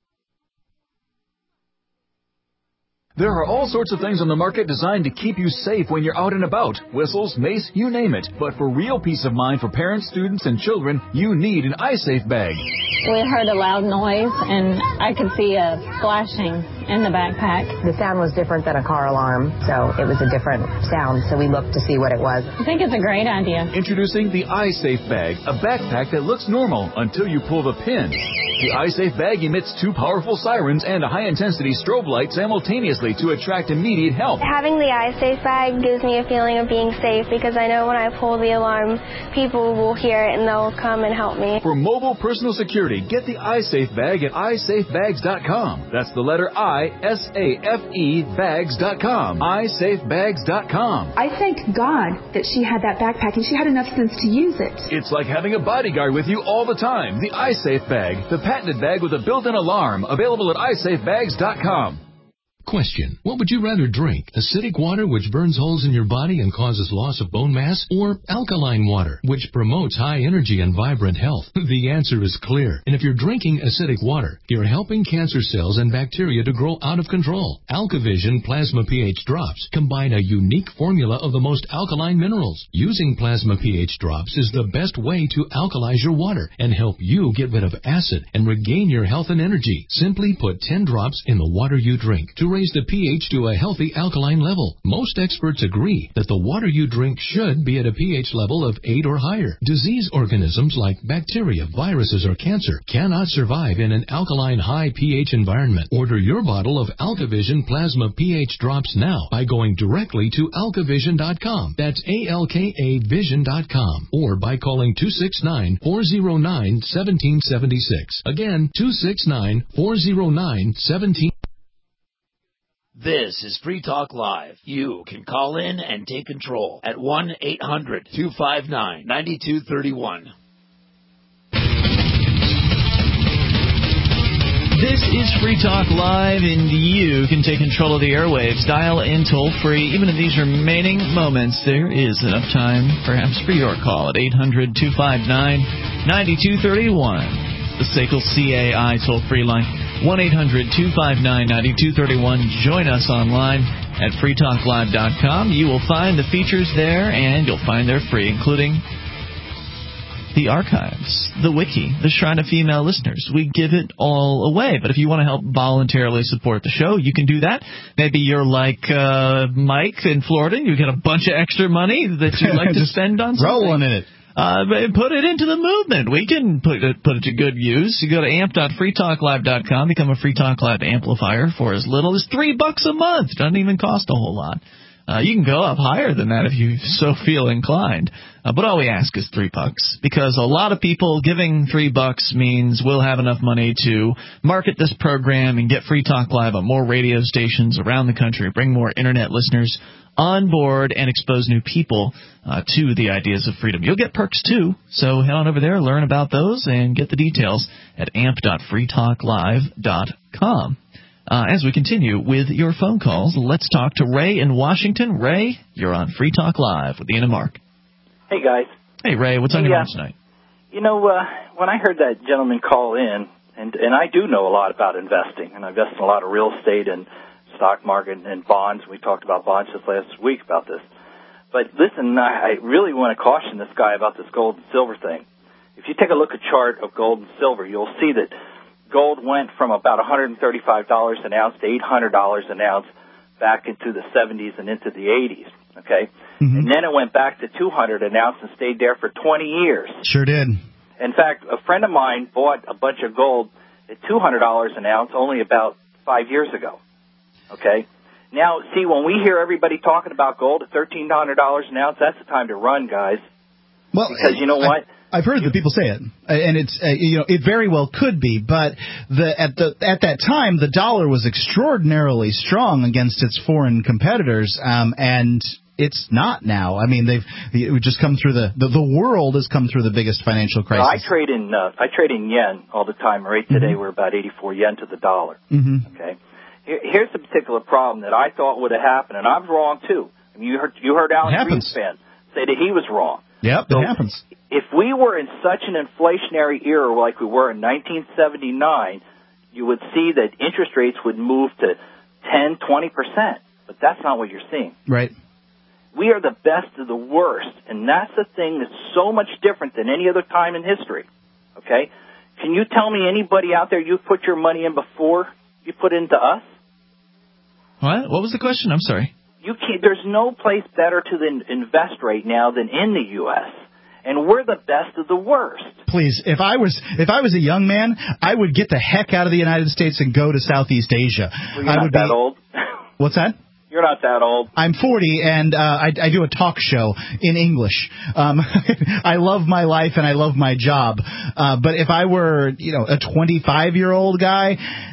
There are all sorts of things on the market designed to keep you safe when you're out and about. Whistles, mace, you name it. But for real peace of mind for parents, students, and children, you need an iSafe bag. We heard a loud noise, and I could see a flashing in the backpack. The sound was different than a car alarm, so it was a different sound, so we looked to see what it was. I think it's a great idea. Introducing the iSafe Bag, a backpack that looks normal until you pull the pin. The iSafe Bag emits two powerful sirens and a high-intensity strobe light simultaneously to attract immediate help. Having the iSafe Bag gives me a feeling of being safe because I know when I pull the alarm, people will hear it and they'll come and help me. For mobile personal security, get the iSafe Bag at i safe bags dot com. That's the letter I, S A F E, bags dot com. i safe bags dot com. I thank God that she had that backpack and she had enough sense to use it. It's like having a bodyguard with you all the time. The iSafe Bag, the patented bag with a built-in alarm, available at i safe bags dot com. Question. What would you rather drink? Acidic water, which burns holes in your body and causes loss of bone mass? Or alkaline water, which promotes high energy and vibrant health? The answer is clear. And if you're drinking acidic water, you're helping cancer cells and bacteria to grow out of control. AlkaVision Plasma pH Drops combine a unique formula of the most alkaline minerals. Using Plasma pH Drops is the best way to alkalize your water and help you get rid of acid and regain your health and energy. Simply put ten drops in the water you drink to raise the pH to a healthy alkaline level. Most experts agree that the water you drink should be at a pH level of eight or higher. Disease organisms like bacteria, viruses, or cancer cannot survive in an alkaline high pH environment. Order your bottle of AlkaVision Plasma pH Drops now by going directly to alka vision dot com. That's A L K A vision dot com. Or by calling two six nine, four zero nine, one seven seven six. Again, two six nine, four zero nine, one seven. This is Free Talk Live. You can call in and take control at one eight hundred, two five nine, nine two three one. This is Free Talk Live, and you can take control of the airwaves. Dial in toll-free. Even in these remaining moments, there is enough time, perhaps, for your call at eight hundred, two five nine, nine two three one. The S A C L C A I toll-free line. one eight hundred, two five nine, nine two three one. Join us online at free talk live dot com. You will find the features there, and you'll find they're free, including the archives, the wiki, the Shrine of Female Listeners. We give it all away. But if you want to help voluntarily support the show, you can do that. Maybe you're like uh, Mike in Florida, and you get a bunch of extra money that you'd like to spend on something. Rolling in it. Uh, put it into the movement. We can put it, put it to good use. You go to amp dot free talk live dot com, become a Free Talk Live amplifier for as little as three bucks a month. Doesn't even cost a whole lot. Uh, you can go up higher than that if you so feel inclined. Uh, but all we ask is three bucks, because a lot of people giving three bucks means we'll have enough money to market this program and get Free Talk Live on more radio stations around the country, bring more Internet listeners on board, and expose new people uh, to the ideas of freedom. You'll get perks, too, so head on over there, learn about those, and get the details at amp dot free talk live dot com. Uh, as we continue with your phone calls, let's talk to Ray in Washington. Ray, you're on Free Talk Live with Ian and Mark. Hey, guys. Hey, Ray, what's on hey, your uh, mind tonight? You know, uh, when I heard that gentleman call in, and, and I do know a lot about investing, and I invest in a lot of real estate and stock market and bonds. We talked about bonds just last week about this. But listen, I really want to caution this guy about this gold and silver thing. If you take a look at a chart of gold and silver, you'll see that gold went from about one hundred thirty-five dollars an ounce to eight hundred dollars an ounce back into the seventies and into the eighties, okay? Mm-hmm. And then it went back to two hundred dollars an ounce and stayed there for twenty years. Sure did. In fact, a friend of mine bought a bunch of gold at two hundred dollars an ounce only about five years ago, okay? Now, see, when we hear everybody talking about gold at thirteen hundred dollars an ounce, that's the time to run, guys. Well, because you know what? I- I've heard the people say it, and it's uh, you know it very well could be, but the at the at that time the dollar was extraordinarily strong against its foreign competitors, um, and it's not now. I mean, they've it just come through the, the the world has come through the biggest financial crisis. Well, I trade in uh, I trade in yen all the time. Right today mm-hmm. we're about eighty-four yen to the dollar. Mm-hmm. Okay, Here, here's the particular problem that I thought would have happened, and I was wrong too. I mean, you heard you heard Alan Greenspan say that he was wrong. Yep, so it happens. If we were in such an inflationary era like we were in nineteen seventy-nine, you would see that interest rates would move to ten, twenty percent. But that's not what you're seeing. Right. We are the best of the worst, and that's the thing that's so much different than any other time in history. Okay? Can you tell me anybody out there you put your money in before you put it into us? What? What was the question? I'm sorry. You can't. There's no place better to then invest right now than in the U S And we're the best of the worst. Please, if I was if I was a young man, I would get the heck out of the United States and go to Southeast Asia. Well, you're I not would that be, old. What's that? You're not that old. I'm forty, and uh, I, I do a talk show in English. Um, I love my life, and I love my job. Uh, but if I were, you know, a twenty-five-year-old guy,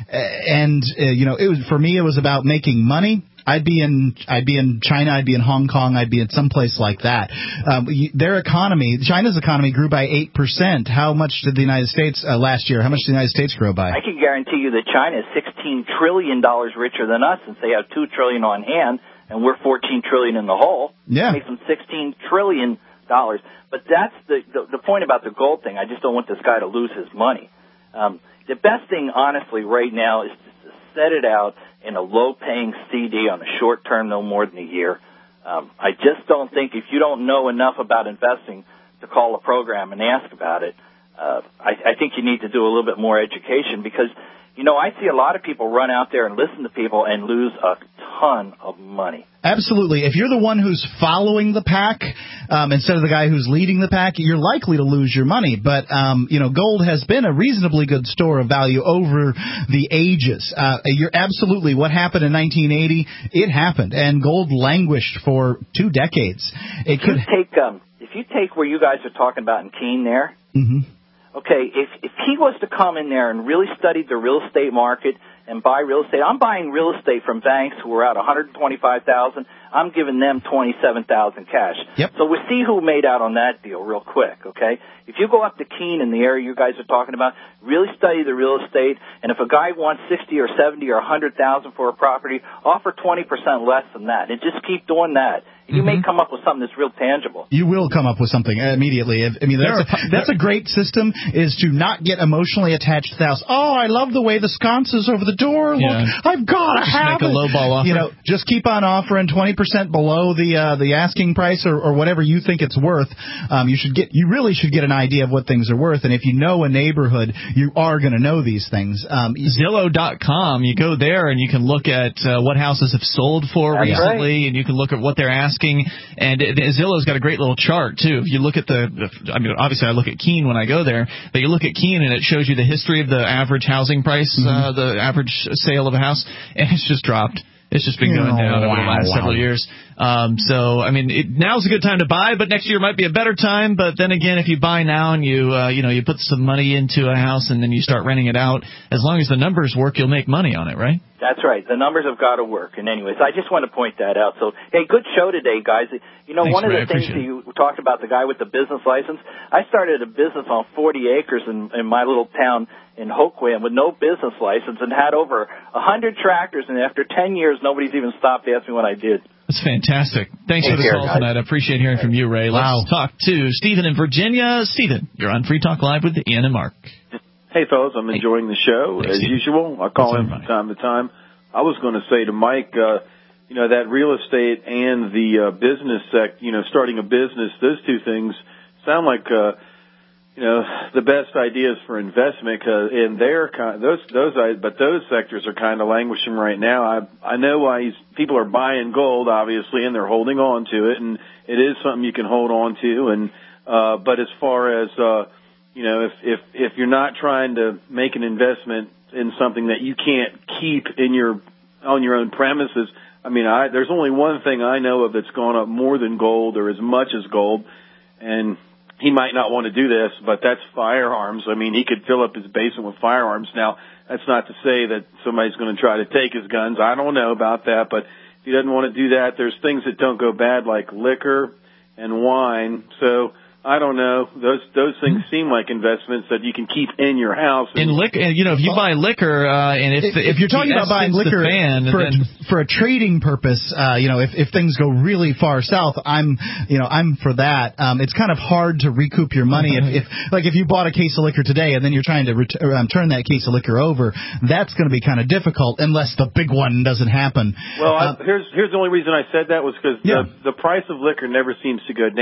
and, uh, you know, it was for me, it was about making money, I'd be in I'd be in China, I'd be in Hong Kong, I'd be in some place like that. Um, their economy, China's economy grew by eight percent. How much did the United States uh, last year? How much did the United States grow by? I can guarantee you that China is sixteen trillion dollars richer than us, since they have two trillion dollars on hand, and we're fourteen trillion dollars in the hole. Yeah. It makes them sixteen trillion dollars. But that's the, the the point about the gold thing. I just don't want this guy to lose his money. Um, the best thing, honestly, right now is to set it out in a low-paying C D on a short term, no more than a year. Um, I just don't think if you don't know enough about investing to call a program and ask about it, uh, I, I think you need to do a little bit more education because, you know, I see a lot of people run out there and listen to people and lose a ton of money. Absolutely. If you're the one who's following the pack um, instead of the guy who's leading the pack, you're likely to lose your money. But, um, you know, gold has been a reasonably good store of value over the ages. Uh, you're absolutely what happened in nineteen eighty, it happened. And gold languished for two decades. It If could you take, um, if you take where you guys are talking about in Keene there, mm-hmm. okay, if if he was to come in there and really study the real estate market and buy real estate, I'm buying real estate from banks who are out one hundred twenty-five thousand dollars. I'm giving them twenty-seven thousand dollars cash. Yep. So we see who made out on that deal real quick, okay? If you go up to Keene in the area you guys are talking about, really study the real estate, and if a guy wants sixty or seventy or one hundred thousand for a property, offer twenty percent less than that, and just keep doing that. You Mm-hmm. may come up with something that's real tangible. You will come up with something immediately. If, I mean, that's, a, that's a great system, is to not get emotionally attached to the house. Oh, I love the way the sconces over the door look. Yeah. I've got to Just have make a it. low ball offer. You know, just keep on offering twenty percent below the uh, the asking price or, or whatever you think it's worth. Um, you should get. You really should get an idea of what things are worth. And if you know a neighborhood, you are going to know these things. Um, Zillow dot com, you go there and you can look at uh, what houses have sold for That's recently, right. and you can look at what they're asking. And it, Zillow's got a great little chart, too. If you look at the, the, I mean, obviously I look at Keene when I go there, but you look at Keene and it shows you the history of the average housing price, mm-hmm. uh, the average sale of a house, and it's just dropped. It's just been going down over the last several years. Um, so, I mean, it, now's a good time to buy, but next year might be a better time. But then again, if you buy now and you, uh, you know, you put some money into a house and then you start renting it out, as long as the numbers work, you'll make money on it, right? That's right. The numbers have got to work. And anyways, I just want to point that out. So, hey, good show today, guys. You know, Thanks, one of Ray. the things that you talked about, the guy with the business license, I started a business on forty acres in, in my little town in Hoquiam with no business license and had over one hundred tractors. And after ten years, nobody's even stopped asking what I did. That's fantastic. Thanks Take for the care, call guys. tonight. I appreciate hearing from you, Ray. Let's Wow. talk to Stephen in Virginia. Stephen, you're on Free Talk Live with Ian and Mark. Hey, fellas, I'm enjoying the show, Thanks, as Steve. usual. I call What's in up, from time to time. I was going to say to Mike, uh, you know, that real estate and the uh, business sec, you know, starting a business, those two things sound like, uh, you know, the best ideas for investment. Cause in their kind, those, those, but those sectors are kind of languishing right now. I, I know why he's, people are buying gold, obviously, and they're holding on to it, and it is something you can hold on to. And, uh, but as far as, uh, you know, if, if, if you're not trying to make an investment in something that you can't keep in your, on your own premises, I mean, I, there's only one thing I know of that's gone up more than gold or as much as gold, and he might not want to do this, but that's firearms. I mean, he could fill up his basement with firearms. Now, that's not to say that somebody's going to try to take his guns. I don't know about that, but if he doesn't want to do that, there's things that don't go bad like liquor and wine. So I don't know. Those those things seem like investments that you can keep in your house. In liquor, you know, if you buy liquor, uh, and if, if, if, if you're talking the about buying essence liquor the fan, for, then, a, for a trading purpose, uh, you know, if, if things go really far south, I'm, you know, I'm for that. Um, it's kind of hard to recoup your money if, if, like, if you bought a case of liquor today and then you're trying to ret- um, turn that case of liquor over, that's going to be kind of difficult unless the big one doesn't happen. Well, uh, I, here's here's the only reason I said that was because yeah. the the price of liquor never seems to go down.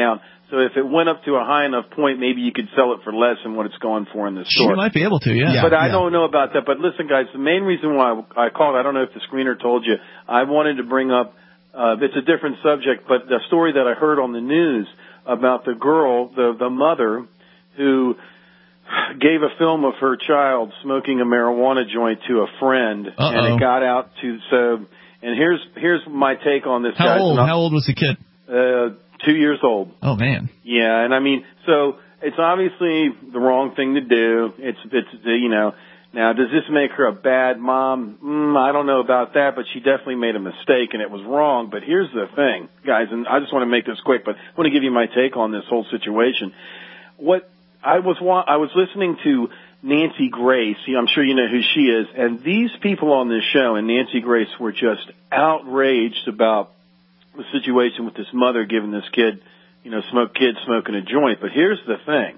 So if it went up to a high enough point, maybe you could sell it for less than what it's going for in the store. You might be able to, yeah. But I yeah. don't know about that. But listen, guys, the main reason why I called, I don't know if the screener told you, I wanted to bring up, uh, it's a different subject, but the story that I heard on the news about the girl, the, the mother, who gave a film of her child smoking a marijuana joint to a friend, Uh-oh. and it got out to, so, and here's, here's my take on this, How guys. old? How old was the kid? Uh, two years old. Oh, man. Yeah, and I mean, so it's obviously the wrong thing to do. It's, it's, you know, now does this make her a bad mom? Mm, I don't know about that, but she definitely made a mistake and it was wrong. But here's the thing, guys, and I just want to make this quick, but I want to give you my take on this whole situation. What I was, I was listening to Nancy Grace. I'm sure you know who she is. And these people on this show and Nancy Grace were just outraged about the situation with this mother giving this kid, you know, smoke kid smoking a joint. But here's the thing.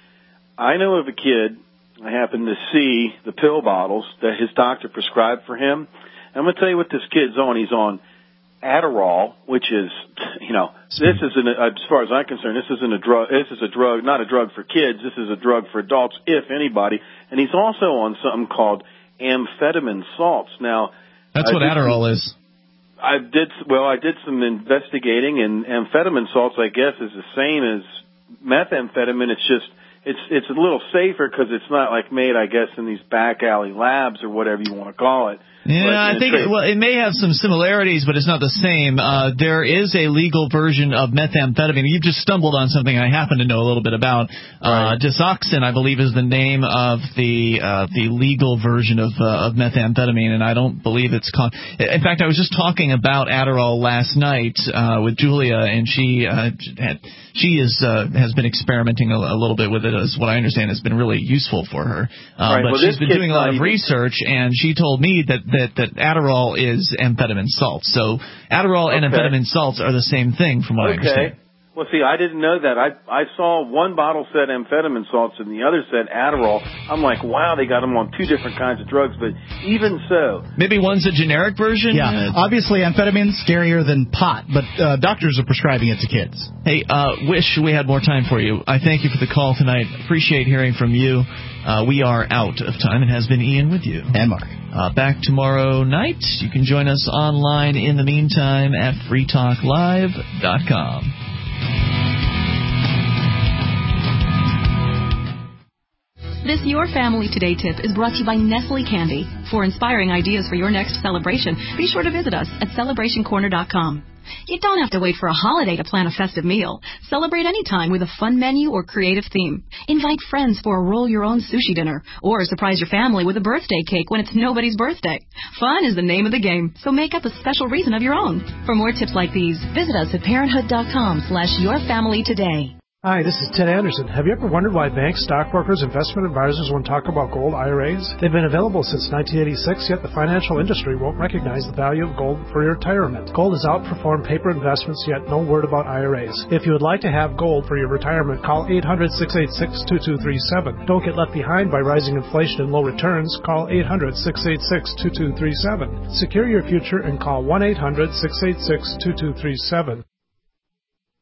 I know of a kid, I happened to see the pill bottles that his doctor prescribed for him. I'm going to tell you what this kid's on. He's on Adderall, which is, you know, this isn't, a, as far as I'm concerned, this isn't a drug, this is a drug, not a drug for kids, this is a drug for adults, if anybody. And he's also on something called amphetamine salts. Now, that's what Adderall is. I did, well, I did some investigating, and amphetamine salts, I guess, is the same as methamphetamine. It's just, it's, it's a little safer because it's not like made, I guess, in these back alley labs or whatever you want to call it. Yeah, but, I think it, well, it may have some similarities, but it's not the same. Uh, there is a legal version of methamphetamine. You've just stumbled on something I happen to know a little bit about. Uh, Disoxin, I believe, is the name of the uh, the legal version of uh, of methamphetamine, and I don't believe it's called. In fact, I was just talking about Adderall last night uh, with Julia, and she uh, had, she is uh, has been experimenting a, a little bit with it, as what I understand has been really useful for her. Uh, right. But well, she's been doing a lot of even... research, and she told me that. that, that Adderall is amphetamine salts. So Adderall and okay. amphetamine salts are the same thing from what okay. I understand. Well, see, I didn't know that. I I saw one bottle said amphetamine salts and the other said Adderall. I'm like, wow, they got them on two different kinds of drugs. But even so, maybe one's a generic version. Yeah, uh, obviously amphetamine's scarier than pot, but uh, doctors are prescribing it to kids. Hey, uh, wish we had more time for you. I thank you for the call tonight. Appreciate hearing from you. Uh, we are out of time. It has been Ian with you. And Mark. Uh, back tomorrow night. You can join us online in the meantime at free talk live dot com. This Your Family Today tip is brought to you by Nestle Candy. For inspiring ideas for your next celebration, be sure to visit us at celebration corner dot com. You don't have to wait for a holiday to plan a festive meal. Celebrate anytime with a fun menu or creative theme. Invite friends for a roll-your-own sushi dinner, or surprise your family with a birthday cake when it's nobody's birthday. Fun is the name of the game, so make up a special reason of your own. For more tips like these, visit us at parenthood dot com slash your family today. Hi, this is Ted Anderson. Have you ever wondered why banks, stockbrokers, investment advisors won't talk about gold I R As? They've been available since nineteen eighty-six, yet the financial industry won't recognize the value of gold for your retirement. Gold has outperformed paper investments, yet no word about I R As. If you would like to have gold for your retirement, call eight hundred, six eight six, two two three seven. Don't get left behind by rising inflation and low returns. Call eight hundred, six eight six, two two three seven. Secure your future and call one eight hundred, six eight six, two two three seven.